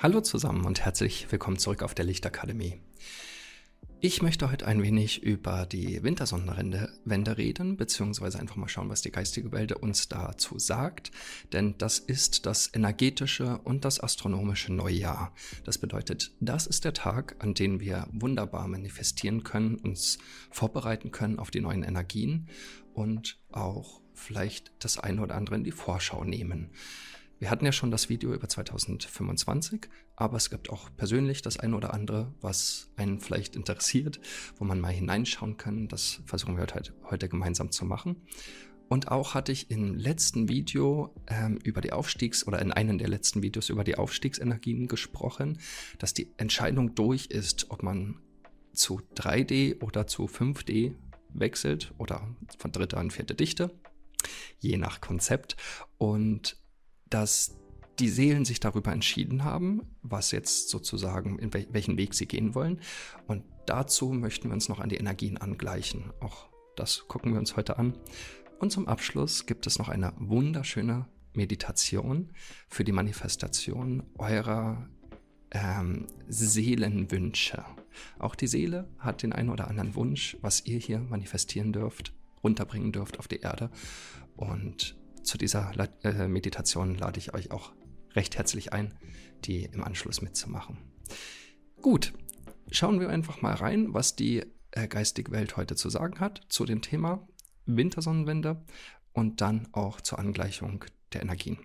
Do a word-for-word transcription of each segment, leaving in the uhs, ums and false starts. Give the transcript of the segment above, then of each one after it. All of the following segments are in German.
Hallo zusammen und herzlich willkommen zurück auf der Lichtakademie. Ich möchte heute ein wenig über die Wintersonnenwende reden, beziehungsweise einfach mal schauen, was die geistige Welt uns dazu sagt. Denn das ist das energetische und das astronomische Neujahr. Das bedeutet, das ist der Tag, an dem wir wunderbar manifestieren können, uns vorbereiten können auf die neuen Energien und auch vielleicht das eine oder andere in die Vorschau nehmen. Wir hatten ja schon das Video über zweitausendfünfundzwanzig, aber es gibt auch persönlich das eine oder andere, was einen vielleicht interessiert, wo man mal hineinschauen kann. Das versuchen wir heute, heute gemeinsam zu machen. Und auch hatte ich im letzten Video ähm, über die Aufstiegs- oder in einem der letzten Videos über die Aufstiegsenergien gesprochen, dass die Entscheidung durch ist, ob man zu drei D oder zu fünf D wechselt oder von dritter in vierte Dichte, je nach Konzept. Und dass die Seelen sich darüber entschieden haben, was jetzt sozusagen, in wel- welchen Weg sie gehen wollen. Und dazu möchten wir uns noch an die Energien angleichen. Auch das gucken wir uns heute an. Und zum Abschluss gibt es noch eine wunderschöne Meditation für die Manifestation eurer ähm, Seelenwünsche. Auch die Seele hat den einen oder anderen Wunsch, was ihr hier manifestieren dürft, runterbringen dürft auf die Erde. Und zu dieser äh, Meditation lade ich euch auch recht herzlich ein, die im Anschluss mitzumachen. Gut, schauen wir einfach mal rein, was die äh, geistige Welt heute zu sagen hat zu dem Thema Wintersonnenwende und dann auch zur Angleichung der Energien.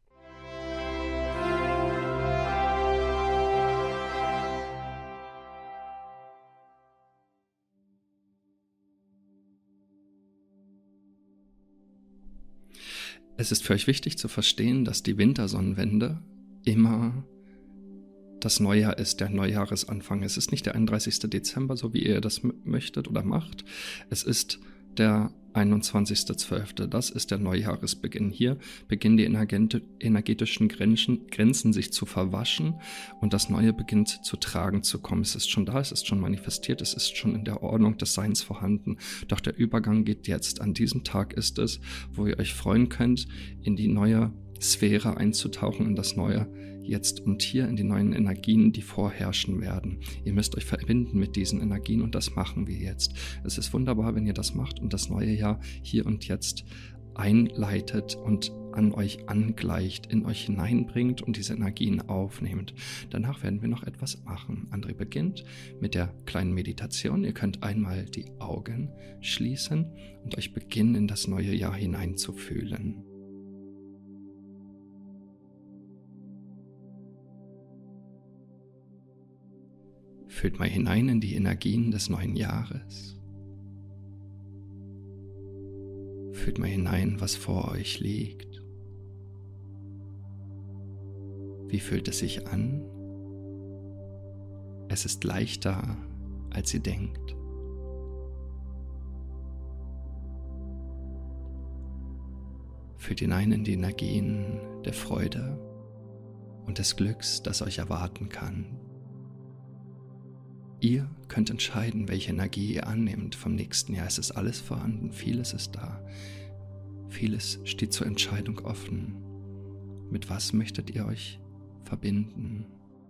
Es ist für euch wichtig zu verstehen, dass die Wintersonnenwende immer das Neujahr ist, der Neujahresanfang. Es ist nicht der einunddreißigste Dezember, so wie ihr das m- möchtet oder macht. Es ist der einundzwanzigste zwölfte Das ist der Neujahresbeginn. Hier beginnen die energeti- energetischen Grenzen, Grenzen sich zu verwaschen und das Neue beginnt zu tragen zu kommen. Es ist schon da, es ist schon manifestiert, es ist schon in der Ordnung des Seins vorhanden. Doch der Übergang geht jetzt. An diesem Tag ist es, wo ihr euch freuen könnt, in die neue Sphäre einzutauchen, in das Neue jetzt und hier, in die neuen Energien, die vorherrschen werden. Ihr müsst euch verbinden mit diesen Energien und das machen wir jetzt. Es ist wunderbar, wenn ihr das macht und das neue Jahr hier und jetzt einleitet und an euch angleicht, in euch hineinbringt und diese Energien aufnehmt. Danach werden wir noch etwas machen. André beginnt mit der kleinen Meditation. Ihr könnt einmal die Augen schließen und euch beginnen, in das neue Jahr hineinzufühlen. Fühlt mal hinein in die Energien des neuen Jahres. Fühlt mal hinein, was vor euch liegt. Wie fühlt es sich an? Es ist leichter, als ihr denkt. Fühlt hinein in die Energien der Freude und des Glücks, das euch erwarten kann. Ihr könnt entscheiden, welche Energie ihr annehmt vom nächsten Jahr. Es ist alles vorhanden, vieles ist da. Vieles steht zur Entscheidung offen. Mit was möchtet ihr euch verbinden?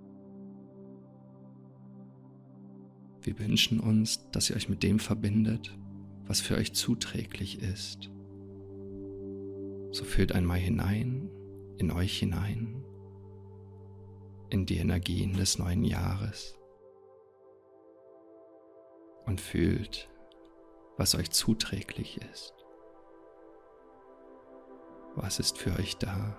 Wir wünschen uns, dass ihr euch mit dem verbindet, was für euch zuträglich ist. So fühlt einmal hinein, in euch hinein, in die Energien des neuen Jahres. Und fühlt, was euch zuträglich ist. Was ist für euch da?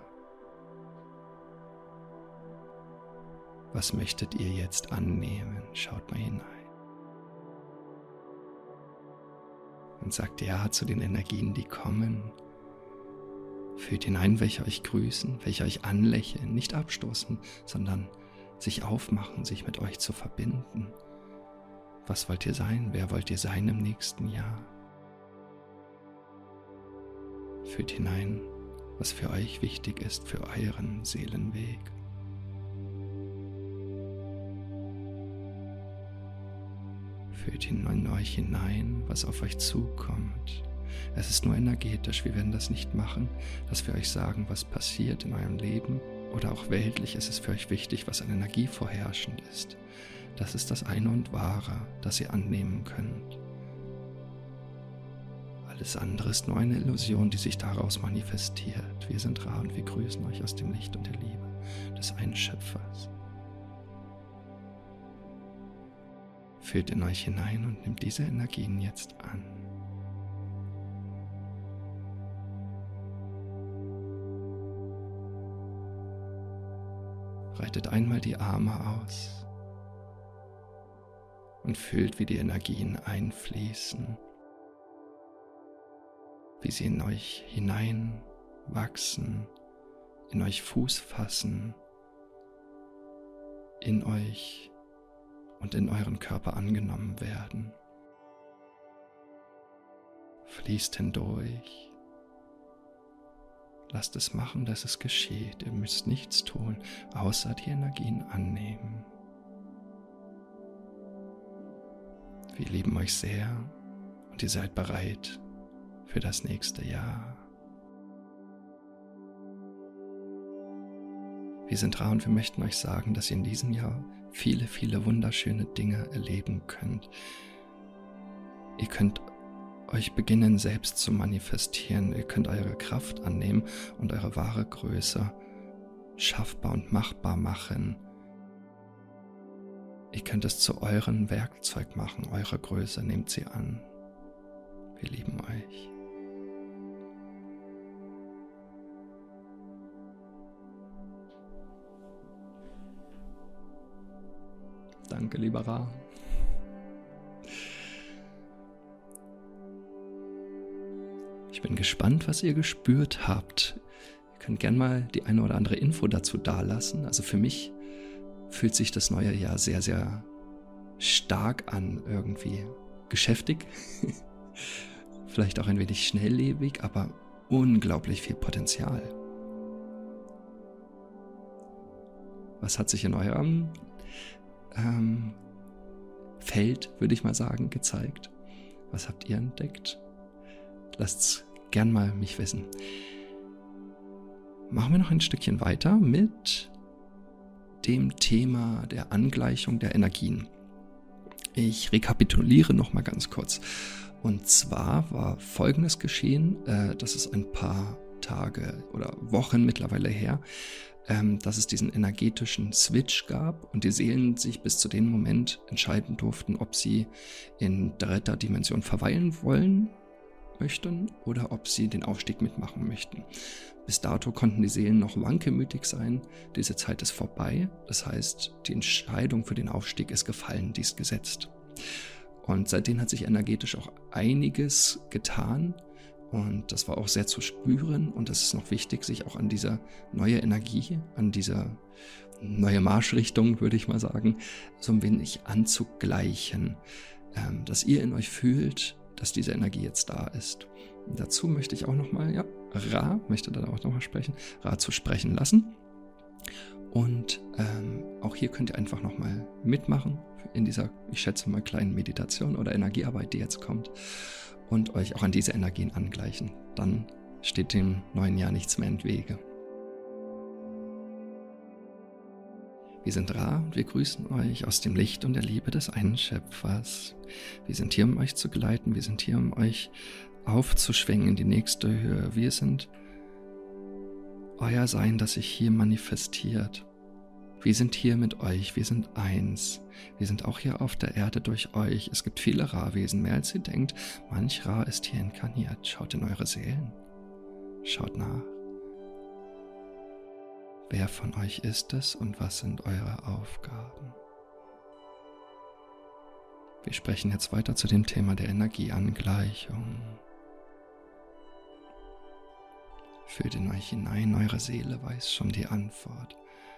Was möchtet ihr jetzt annehmen? Schaut mal hinein. Und sagt ja zu den Energien, die kommen. Fühlt hinein, welche euch grüßen, welche euch anlächeln, nicht abstoßen, sondern sich aufmachen, sich mit euch zu verbinden. Was wollt ihr sein? Wer wollt ihr sein im nächsten Jahr? Fühlt hinein, was für euch wichtig ist für euren Seelenweg. Fühlt in euch hinein, was auf euch zukommt. Es ist nur energetisch, wir werden das nicht machen, dass wir euch sagen, was passiert in eurem Leben, oder auch weltlich ist es für euch wichtig, was an Energie vorherrschend ist. Das ist das eine und Wahre, das ihr annehmen könnt. Alles andere ist nur eine Illusion, die sich daraus manifestiert. Wir sind Ra und wir grüßen euch aus dem Licht und der Liebe des einen Schöpfers. Fühlt in euch hinein und nimmt diese Energien jetzt an. Breitet einmal die Arme aus und fühlt, wie die Energien einfließen, wie sie in euch hineinwachsen, in euch Fuß fassen, in euch und in euren Körper angenommen werden. Fließt hindurch. Lasst es machen, dass es geschieht. Ihr müsst nichts tun, außer die Energien annehmen. Wir lieben euch sehr und ihr seid bereit für das nächste Jahr. Wir sind Ra und wir möchten euch sagen, dass ihr in diesem Jahr viele, viele wunderschöne Dinge erleben könnt. Ihr könnt euch beginnen, selbst zu manifestieren. Ihr könnt eure Kraft annehmen und eure wahre Größe schaffbar und machbar machen. Ihr könnt es zu eurem Werkzeug machen, eure Größe, nehmt sie an. Wir lieben euch. Danke, lieber Ra. Ich bin gespannt, was ihr gespürt habt. Ihr könnt gerne mal die eine oder andere Info dazu dalassen. Also für mich fühlt sich das neue Jahr sehr, sehr stark an, irgendwie geschäftig. Vielleicht auch ein wenig schnelllebig, aber unglaublich viel Potenzial. Was hat sich in eurem ähm, Feld, würde ich mal sagen, gezeigt? Was habt ihr entdeckt? Lasst's gern mal mich wissen. Machen wir noch ein Stückchen weiter mit dem Thema der Angleichung der Energien. Ich rekapituliere noch mal ganz kurz. Und zwar war Folgendes geschehen, äh, das ist ein paar Tage oder Wochen mittlerweile her, ähm, dass es diesen energetischen Switch gab und die Seelen sich bis zu dem Moment entscheiden durften, ob sie in dritter Dimension verweilen wollen möchten oder ob sie den Aufstieg mitmachen möchten. Bis dato konnten die Seelen noch wankemütig sein. Diese Zeit ist vorbei. Das heißt, die Entscheidung für den Aufstieg ist gefallen, die ist gesetzt. Und seitdem hat sich energetisch auch einiges getan und das war auch sehr zu spüren und es ist noch wichtig, sich auch an diese neue Energie, an diese neue Marschrichtung, würde ich mal sagen, so ein wenig anzugleichen, ähm, dass ihr in euch fühlt, dass diese Energie jetzt da ist. Und dazu möchte ich auch nochmal, ja, Ra, möchte da auch nochmal sprechen, Ra zu sprechen lassen. Und ähm, auch hier könnt ihr einfach nochmal mitmachen in dieser, ich schätze mal, kleinen Meditation oder Energiearbeit, die jetzt kommt und euch auch an diese Energien angleichen. Dann steht dem neuen Jahr nichts mehr im Wege. Wir sind Ra und wir grüßen euch aus dem Licht und der Liebe des einen Schöpfers. Wir sind hier, um euch zu geleiten. Wir sind hier, um euch aufzuschwingen in die nächste Höhe. Wir sind euer Sein, das sich hier manifestiert. Wir sind hier mit euch. Wir sind eins. Wir sind auch hier auf der Erde durch euch. Es gibt viele Ra-Wesen, mehr als ihr denkt. Manch Ra ist hier inkarniert. Schaut in eure Seelen. Schaut nach. Wer von euch ist es und was sind eure Aufgaben? Wir sprechen jetzt weiter zu dem Thema der Energieangleichung. Fühlt in euch hinein, eure Seele weiß schon die Antwort.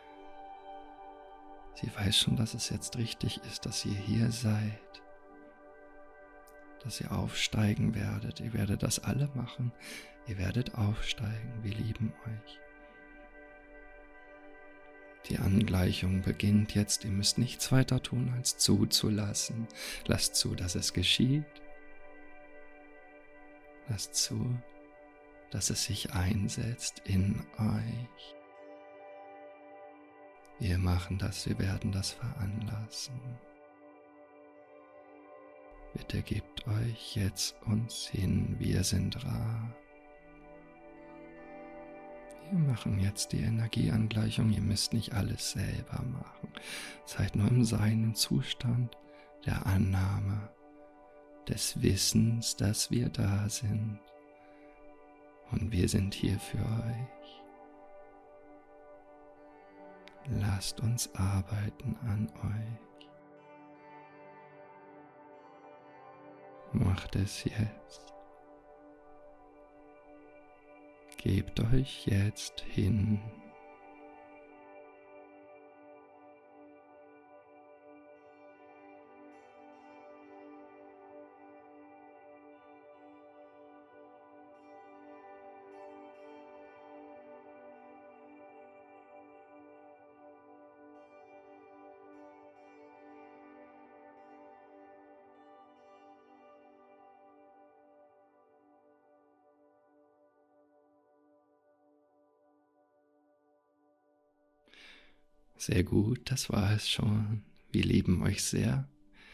Sie weiß schon, dass es jetzt richtig ist, dass ihr hier seid, dass ihr aufsteigen werdet. Ihr werdet das alle machen. Ihr werdet aufsteigen. Wir lieben euch. Die Angleichung beginnt jetzt. Ihr müsst nichts weiter tun, als zuzulassen. Lasst zu, dass es geschieht. Lasst zu, dass es sich einsetzt in euch. Wir machen das, wir werden das veranlassen. Bitte gebt euch jetzt uns hin, wir sind Ra. Wir machen jetzt die Energieangleichung, ihr müsst nicht alles selber machen. Seid nur im Sein, im Zustand der Annahme, des Wissens, dass wir da sind. Und wir sind hier für euch. Lasst uns arbeiten an euch. Macht es jetzt. Gebt euch jetzt hin. Sehr gut, das war es schon. Wir lieben euch sehr.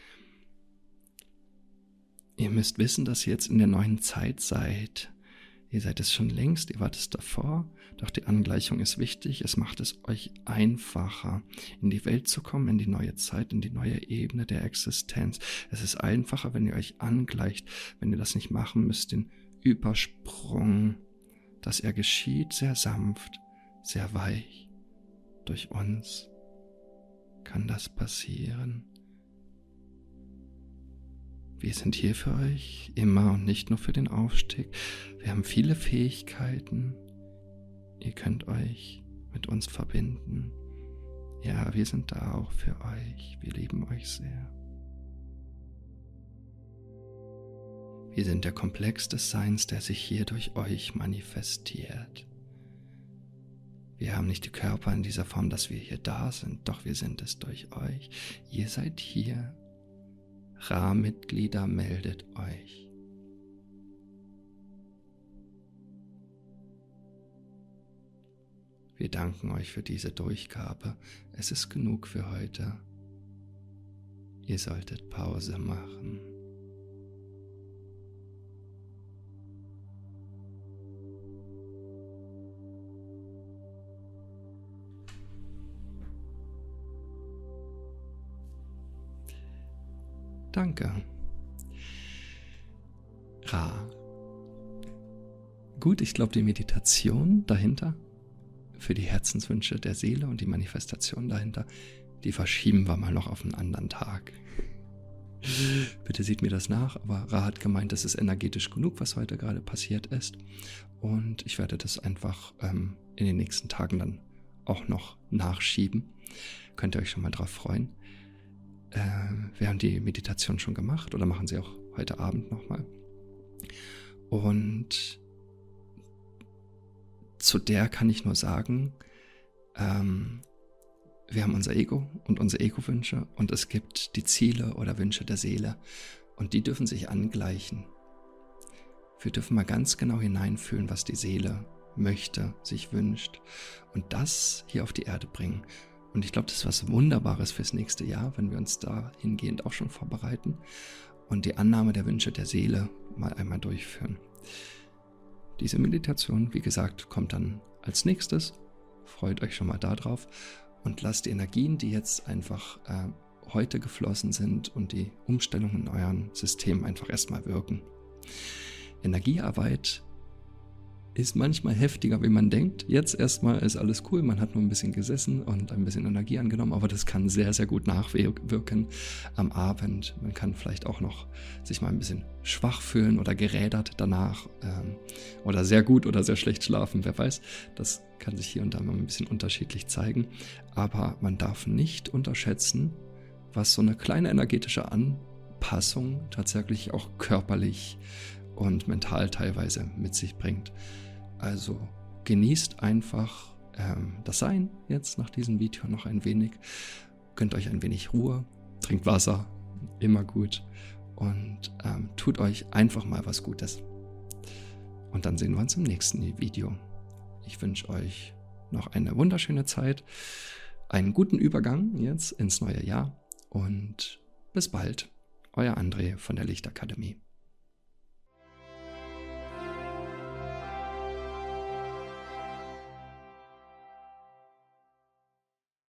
Ihr müsst wissen, dass ihr jetzt in der neuen Zeit seid. Ihr seid es schon längst, ihr wart es davor, doch die Angleichung ist wichtig. Es macht es euch einfacher, in die Welt zu kommen, in die neue Zeit, in die neue Ebene der Existenz. Es ist einfacher, wenn ihr euch angleicht. Wenn ihr das nicht machen müsst, den Übersprung, dass er geschieht, sehr sanft, sehr weich. Durch uns kann das passieren. Wir sind hier für euch, immer und nicht nur für den Aufstieg. Wir haben viele Fähigkeiten. Ihr könnt euch mit uns verbinden. Ja, wir sind da auch für euch. Wir lieben euch sehr. Wir sind der Komplex des Seins, der sich hier durch euch manifestiert. Wir haben nicht die Körper in dieser Form, dass wir hier da sind, doch wir sind es durch euch. Ihr seid hier. Ra-Mitglieder, meldet euch. Wir danken euch für diese Durchgabe. Es ist genug für heute. Ihr solltet Pause machen. Danke. Ra. Gut, ich glaube, die Meditation dahinter, für die Herzenswünsche der Seele und die Manifestation dahinter, die verschieben wir mal noch auf einen anderen Tag. Bitte seht mir das nach, aber Ra hat gemeint, es ist energetisch genug, was heute gerade passiert ist. Und ich werde das einfach ähm, in den nächsten Tagen dann auch noch nachschieben. Könnt ihr euch schon mal drauf freuen. Äh, wir haben die Meditation schon gemacht oder machen sie auch heute Abend nochmal. Und zu der kann ich nur sagen, ähm, wir haben unser Ego und unsere Ego-Wünsche und es gibt die Ziele oder Wünsche der Seele und die dürfen sich angleichen. Wir dürfen mal ganz genau hineinfühlen, was die Seele möchte, sich wünscht und das hier auf die Erde bringen. Und ich glaube, das ist was Wunderbares fürs nächste Jahr, wenn wir uns da hingehend auch schon vorbereiten und die Annahme der Wünsche der Seele mal einmal durchführen. Diese Meditation, wie gesagt, kommt dann als nächstes. Freut euch schon mal darauf und lasst die Energien, die jetzt einfach äh, heute geflossen sind und die Umstellungen in eurem System einfach erstmal wirken. Energiearbeit ist manchmal heftiger, wie man denkt. Jetzt erstmal ist alles cool, man hat nur ein bisschen gesessen und ein bisschen Energie angenommen, aber das kann sehr, sehr gut nachwirken am Abend. Man kann vielleicht auch noch sich mal ein bisschen schwach fühlen oder gerädert danach ähm, oder sehr gut oder sehr schlecht schlafen, wer weiß. Das kann sich hier und da mal ein bisschen unterschiedlich zeigen, aber man darf nicht unterschätzen, was so eine kleine energetische Anpassung tatsächlich auch körperlich und mental teilweise mit sich bringt. Also genießt einfach ähm, das Sein jetzt nach diesem Video noch ein wenig. Gönnt euch ein wenig Ruhe, trinkt Wasser, immer gut. Und ähm, tut euch einfach mal was Gutes. Und dann sehen wir uns im nächsten Video. Ich wünsche euch noch eine wunderschöne Zeit. einen guten Übergang jetzt ins neue Jahr und bis bald. Euer André von der Lichtakademie.